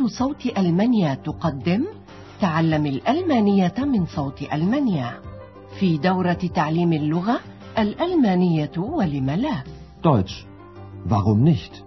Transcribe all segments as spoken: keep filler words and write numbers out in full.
صوت ألمانيا تقدم تعلم الألمانية من صوت ألمانيا في دورة تعليم اللغة الألمانية ولم لا. Deutsch. Warum nicht?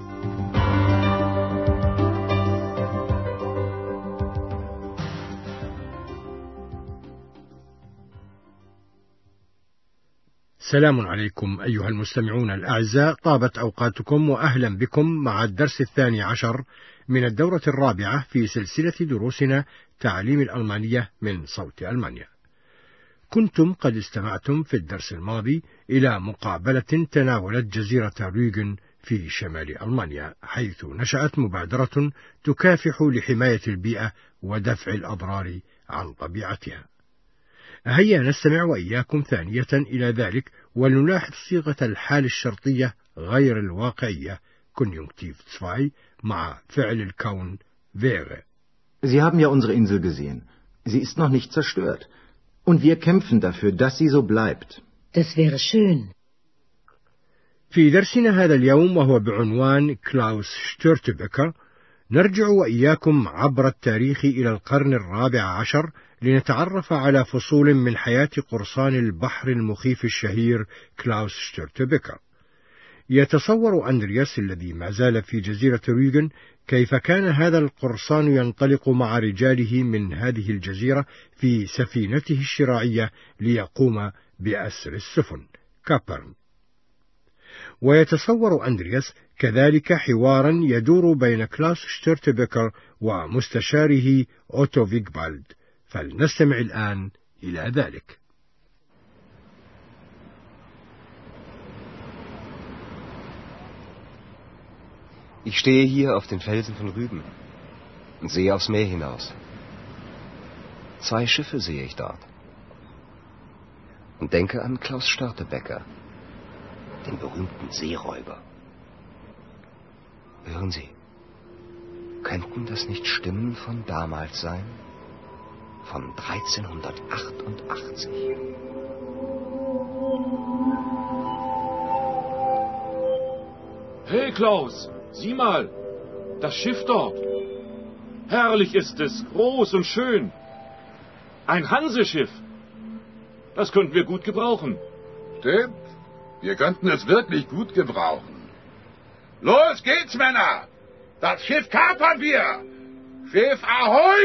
سلام عليكم أيها المستمعون الأعزاء، طابت أوقاتكم وأهلا بكم مع الدرس الثاني عشر من الدورة الرابعة في سلسلة دروسنا تعليم الألمانية من صوت ألمانيا. كنتم قد استمعتم في الدرس الماضي إلى مقابلة تناولت جزيرة ريغن في شمال ألمانيا، حيث نشأت مبادرة تكافح لحماية البيئة ودفع الأضرار عن طبيعتها. هيا نستمع وإياكم ثانية إلى ذلك ونلاحظ صيغة الحال الشرطية غير الواقعية Konjunktiv zwei مع فعل الكون wäre. Sie haben ja unsere Insel gesehen. Sie ist noch nicht zerstört. Und wir kämpfen dafür, dass sie so bleibt. Das wäre schön. في درسنا هذا اليوم وهو بعنوان كلاوس شتورتبكر، نرجع وإياكم عبر التاريخ إلى القرن الرابع عشر لنتعرف على فصول من حياة قرصان البحر المخيف الشهير كلاوس شتورتبكر. يتصور أندرياس الذي ما زال في جزيرة ريغن كيف كان هذا القرصان ينطلق مع رجاله من هذه الجزيرة في سفينته الشراعية ليقوم بأسر السفن كابرن. ويتصور أندرياس كذلك حوارا يدور بين كلاوس شتورتبكر ومستشاره أوتو فيغبالد، فلنستمع الآن إلى ذلك. Ich stehe hier auf den Felsen von Rügen und sehe aufs Meer hinaus. Zwei Schiffe sehe ich dort und denke an Klaus Störtebeker, den berühmten Seeräuber. Hören Sie, könnten das nicht Stimmen von damals sein? Von dreizehnhundertachtundachtzig. Hey Klaus, sieh mal, das Schiff dort. Herrlich ist es, groß und schön. Ein Hanseschiff. Das könnten wir gut gebrauchen. Stimmt, wir könnten es wirklich gut gebrauchen. Los geht's, Männer! Das Schiff kapern wir! Schiff Ahoi!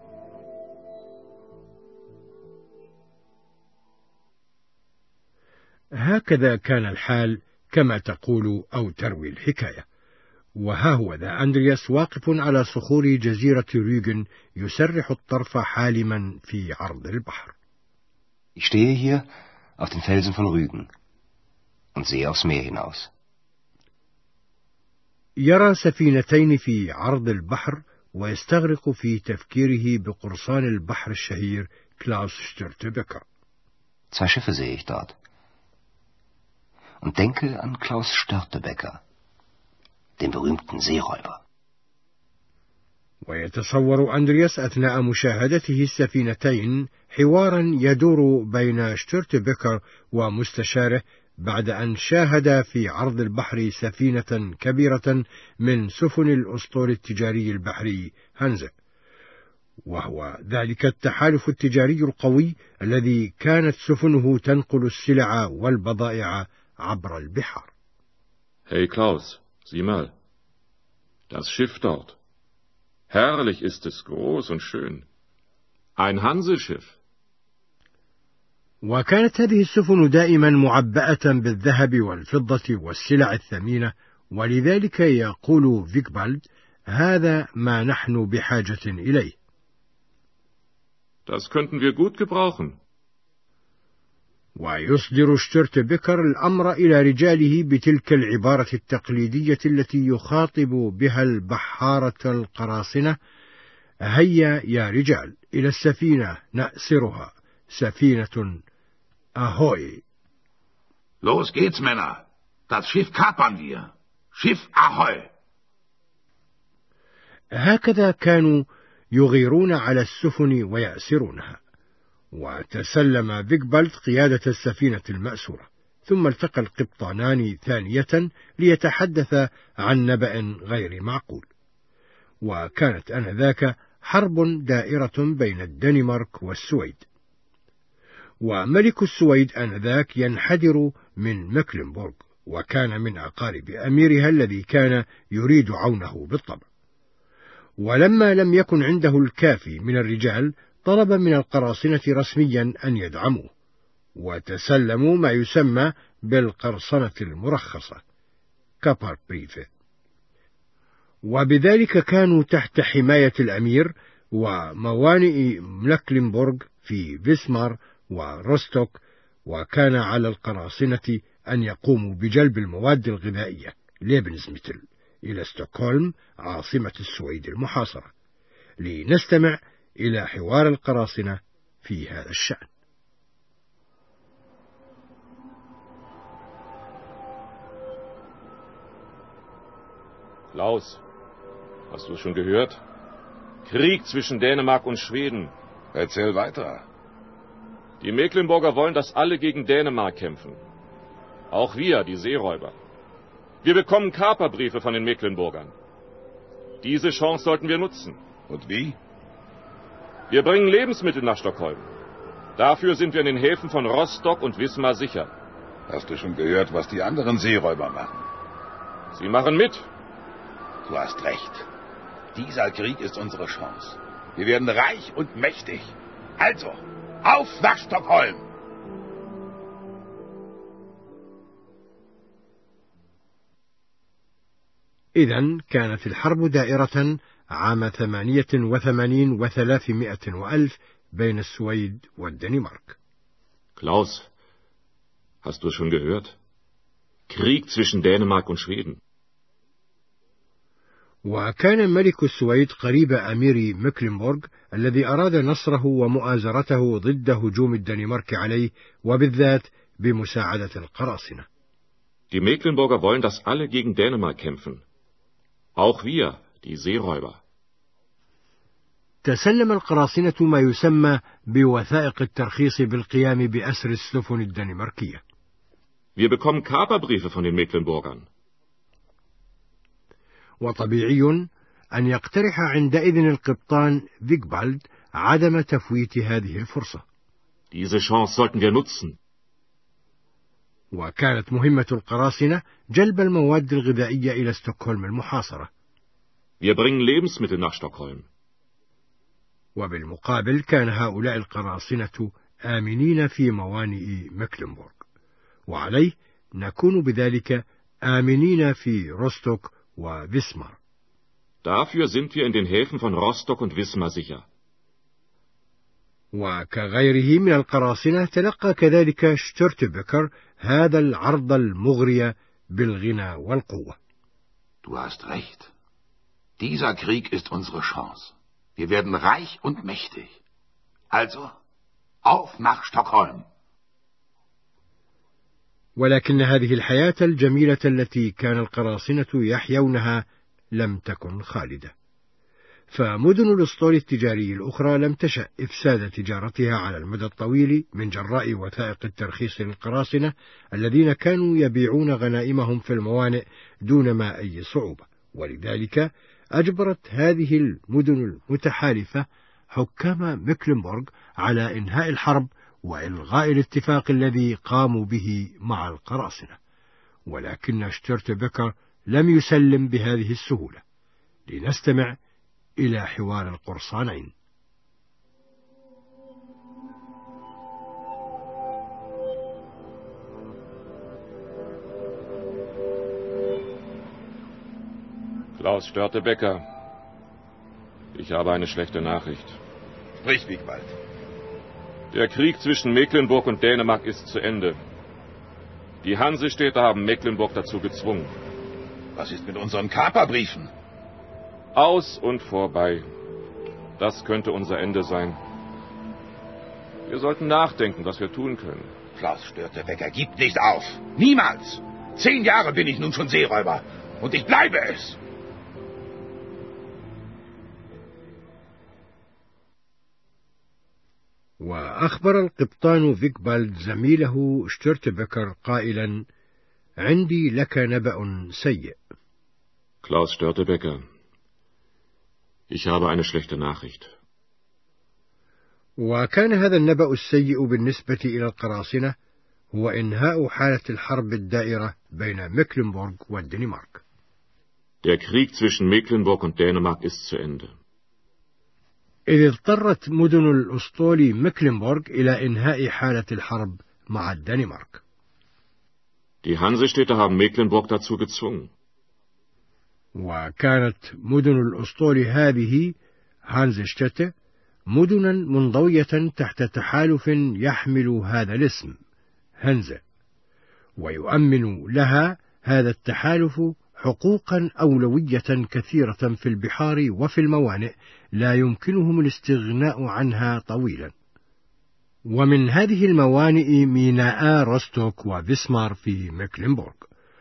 هكذا كان الحال كما تقول أو تروي الحكاية. وها هو ذا أندرياس واقف على صخور جزيرة ريغن يسرح الطرف حالما في عرض البحر. Ich stehe hier auf den Felsen von Rügen und sehe aufs Meer hinaus. يرى سفينتين في عرض البحر ويستغرق في تفكيره بقرصان البحر الشهير كلاوس شتورتبكر. Zwei Schiffe sehe ich dort und denke an Klaus Störtebeker, den berühmten Seeräuber. ويتصور أندرياس أثناء مشاهدته السفينتين حوارا يدور بين شتورتبكر ومستشاره بعد أن شاهد في عرض البحر سفينة كبيرة من سفن الأسطول التجاري البحري هانزا، وهو ذلك التحالف التجاري القوي الذي كانت سفنه تنقل السلع والبضائع عبر البحار. Hey Klaus, sieh mal, das Schiff dort. Herrlich ist es, groß und schön. Ein Hanseschiff. وكانت هذه السفن دائما معبأة بالذهب والفضة والسلع الثمينة، ولذلك يقول فيغبالد هذا ما نحن بحاجة إليه. Das könnten wir gut gebrauchen. ويصدر شتورتبكر الأمر إلى رجاله بتلك العبارة التقليدية التي يخاطب بها البحارة القراصنة: هيا يا رجال إلى السفينة نأسرها، سفينة أهوي. Los geht's, Männer. Das Schiff kapern wir. Schiff Ahoi. هكذا كانوا يغيرون على السفن ويأسرونها. وتسلم فيغبالد قيادة السفينة المأسورة، ثم التقى القبطانان ثانية ليتحدث عن نبأ غير معقول. وكانت آنذاك حرب دائرة بين الدنمارك والسويد. وملك السويد آنذاك ينحدر من مكلنبورغ، وكان من أقارب أميرها الذي كان يريد عونه بالطبع. ولما لم يكن عنده الكافي من الرجال طلب من القراصنة رسميا أن يدعموه، وتسلموا ما يسمى بالقرصنة المرخصة كابار بريفه، وبذلك كانوا تحت حماية الأمير. وموانئ مكلنبورغ في فيسمار وروستوك، وكان على القراصنة أن يقوموا بجلب المواد الغذائية ليبنزميتل إلى ستوكهولم عاصمة السويد المحاصرة. لنستمع إلى حوار القراصنة في هذا الشأن. Klaus, hast du schon gehört? Krieg zwischen Dänemark und Schweden. Erzähl weiter. Die Mecklenburger wollen, dass alle gegen Dänemark kämpfen. Auch wir, die Seeräuber. Wir bekommen Kaperbriefe von den Mecklenburgern. Diese Chance sollten wir nutzen. Und wie? Wir bringen Lebensmittel nach Stockholm. Dafür sind wir in den Häfen von Rostock und Wismar sicher. Hast du schon gehört, was die anderen Seeräuber machen? Sie machen mit. Du hast recht. Dieser Krieg ist unsere Chance. Wir werden reich und mächtig. Also, auf nach Stockholm! إذن كانت الحرب دائرة عام ثمانية وثمانين وثلاثمائة وألف بين السويد والدنمارك. Klaus, hast du schon gehört? Krieg zwischen Dänemark und Schweden. وكان ملك السويد قريب أمير مكلنبورغ الذي أراد نصره ومؤازرته ضد هجوم الدنمارك عليه، وبالذات بمساعدة القراصنة. Die Mecklenburger wollen, dass alle gegen Dänemark kämpfen. Auch wir, die Seeräuber. تسلم القراصنة ما يسمى بوثائق الترخيص بالقيام بأسر السفن الدنماركية. Wir bekommen Kaperbriefe von den Mecklenburgern. وطبيعي أن يقترح عندئذ القبطان فيغبالد عدم تفويت هذه الفرصة. Diese Chance sollten wir nutzen. وكانت مهمة القراصنة جلب المواد الغذائية إلى ستوكهولم المحاصرة. Wir bringen Lebensmittel nach Stockholm. وبالمقابل كان هؤلاء القراصنة آمنين في موانئ مكلنبورغ، وعليه نكون بذلك آمنين في روستوك وفيسمار. Dafür sind wir in den Häfen von Rostock und Wismar sicher. وكغيره من القراصنة تلقى كذلك شتورتبكر هذا العرض المغري بالغنى والقوة. Du hast recht. Dieser Krieg ist unsere Chance. Wir werden reich und mächtig. Also, auf nach Stockholm. ولكن هذه الحياة الجميلة التي كان القراصنة يحيونها لم تكن خالدة، فمدن الأسطول التجاري الأخرى لم تشأ إفساد تجارتها على المدى الطويل من جراء وثائق الترخيص للقراصنة الذين كانوا يبيعون غنائمهم في الموانئ دون ما أي صعوبة. ولذلك أجبرت هذه المدن المتحالفة حكام مكلنبورغ على إنهاء الحرب وإلغاء الاتفاق الذي قاموا به مع القراصنة. ولكن شتورتبكر لم يسلم بهذه السهولة. لنستمع إلى حوار القرصانين. Klaus Störtebeker, ich habe eine schlechte Nachricht. Sprich, Wigwald. Der Krieg zwischen Mecklenburg und Dänemark ist zu Ende. Die Hansestädte haben Mecklenburg dazu gezwungen. Was ist mit unseren Kaperbriefen? Aus und vorbei. Das könnte unser Ende sein. Wir sollten nachdenken, was wir tun können. Klaus Störtebeker, gib nicht auf. Niemals. Zehn Jahre bin ich nun schon Seeräuber. Und ich bleibe es. وأخبر القبطان فيغبالد زميله شتورتبكر قائلا: عندي لك نبأ سيء. Klaus Störtebeker, Ich habe eine schlechte Nachricht. وكان هذا النبأ السيء بالنسبة إلى القراصنة هو إنهاء حالة الحرب الدائرة بين ميكلنبورغ والدنمارك. Der Krieg zwischen Mecklenburg und Dänemark ist zu Ende. إذ اضطرت مدن الأسطول ميكلنبورغ إلى إنهاء حالة الحرب مع الدنمارك. Die Hansestädte haben Mecklenburg dazu gezwungen. وكانت مدن الأسطول هذه هانزشتت مدنا منضوية تحت تحالف يحمل هذا الاسم هنزة، ويؤمن لها هذا التحالف حقوقا أولوية كثيرة في البحار وفي الموانئ لا يمكنهم الاستغناء عنها طويلا. ومن هذه الموانئ ميناء روستوك وفيسمار في ميكلنبورغ،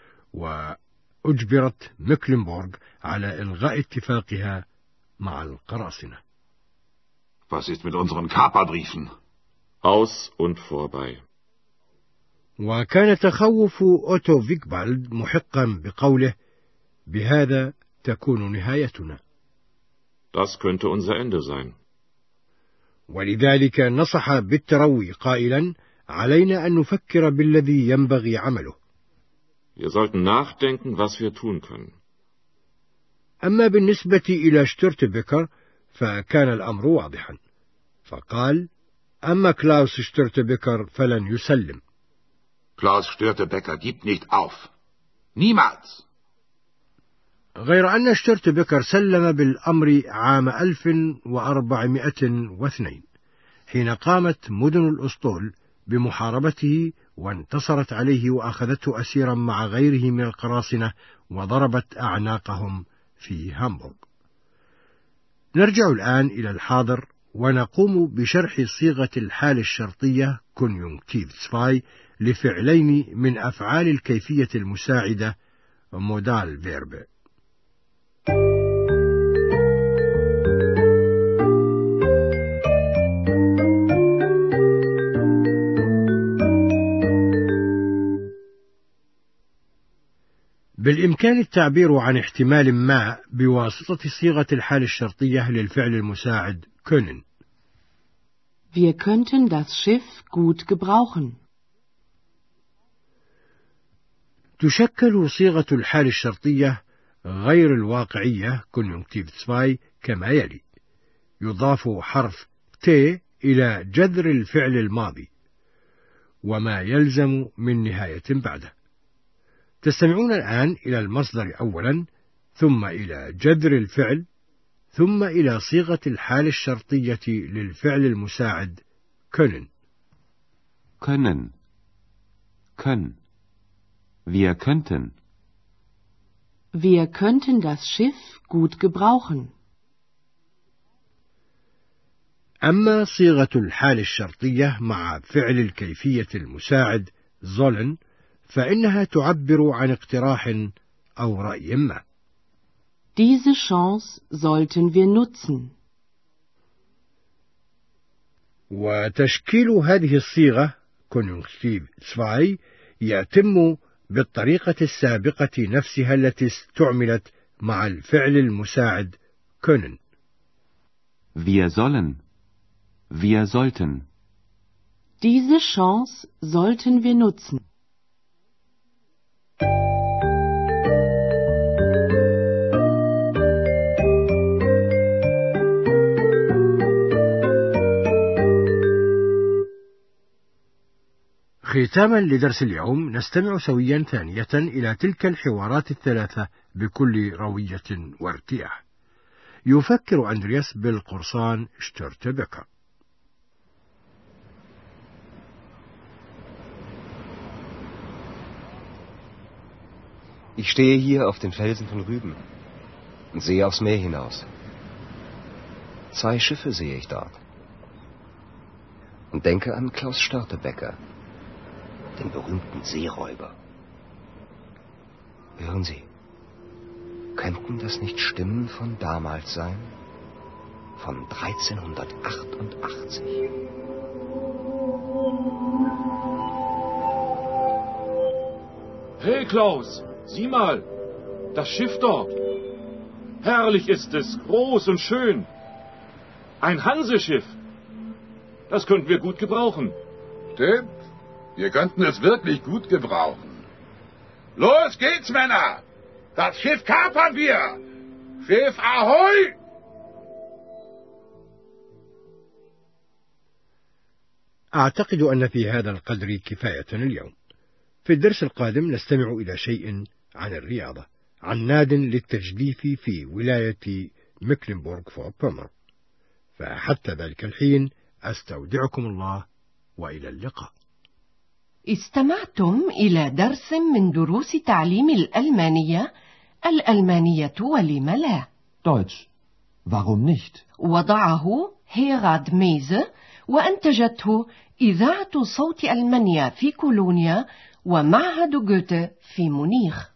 وأجبرت ميكلنبورغ على إلغاء اتفاقها مع القراصنة. Was ist mit unseren Kaperbriefen? Aus und vorbei. وكان تخوف أوتو فيكبالد محقا بقوله: بهذا تكون نهايتنا. Das könnte unser Ende sein. ولذلك نصح بالتروي قائلا: علينا أن نفكر بالذي ينبغي عمله. Wir sollten nachdenken, was wir tun können. أما بالنسبة إلى شتورتبيكر فكان الأمر واضحا، فقال: أما كلاوس شتورتبيكر فلن يسلم. Klaus Störtebeker gibt nicht auf. Niemals. غير أن شتورتبيكر سلم بالأمر عام ألف وأربعمائة واثنين حين قامت مدن الأسطول بمحاربته وانتصرت عليه وأخذته أسيرا مع غيره من القراصنة وضربت أعناقهم في هامبورغ. نرجع الآن إلى الحاضر ونقوم بشرح صيغة الحال الشرطية كونيونكتيف سفاي لفعلين من أفعال الكيفية المساعدة مودال فيرب. بالإمكان التعبير عن احتمال ما بواسطة صيغة الحال الشرطية للفعل المساعد können. Wir könnten das Schiff gut gebrauchen. تشكل صيغة الحال الشرطية غير الواقعية كونيونكتيف سفاي كما يلي: يضاف حرف ت إلى جذر الفعل الماضي وما يلزم من نهاية بعده. تستمعون الآن إلى المصدر أولا، ثم إلى جذر الفعل، ثم إلى صيغة الحال الشرطية للفعل المساعد können. Können. Können. Wir könnten. Wir könnten das Schiff gut gebrauchen. أما صيغة الحال الشرطية مع فعل الكيفية المساعد sollen فإنها تعبر عن اقتراح أو رأي ما. Diese Chance sollten wir nutzen. وتشكيل هذه الصيغة كونيونكتيف سفاي يتم بالطريقة السابقة نفسها التي استعملت مع الفعل المساعد können. Wir sollen. Wir sollten. Diese Chance sollten wir nutzen. ختاما لدرس اليوم نستمع سويا ثانية إلى تلك الحوارات الثلاثة بكل روية وارتياح. يفكر أندرياس بالقرصان شتورتبيكر. Ich stehe hier auf den Felsen von Rüben und sehe aufs Meer hinaus. Zwei Schiffe sehe ich dort. Und denke an Klaus Störtebeker, den berühmten Seeräuber. Hören Sie, könnten das nicht Stimmen von damals sein? Von dreizehnhundertachtundachtzig. Hey Klaus, sieh mal, das Schiff dort. Herrlich ist es, groß und schön. Ein Hanseschiff. Das könnten wir gut gebrauchen. Stimmt. Wir könnten es wirklich gut gebrauchen. Los geht's, Männer! Das Schiff kapern wir! Schiff Ahoi! أعتقد أن في هذا القدر كفاية اليوم. في الدرس القادم نستمع إلى شيء عن الرياضة، عن ناد للتجديف في ولاية ميكلنبورغ فور بومر. فحتى ذلك الحين أستودعكم الله وإلى اللقاء. استمعتم إلى درس من دروس تعليم الألمانية، الألمانية ولم لا. Deutsch. Warum nicht? وضعه هيراد ميزه، وأنتجته إذاعة صوت ألمانيا في كولونيا ومعهد جوته في مونيخ.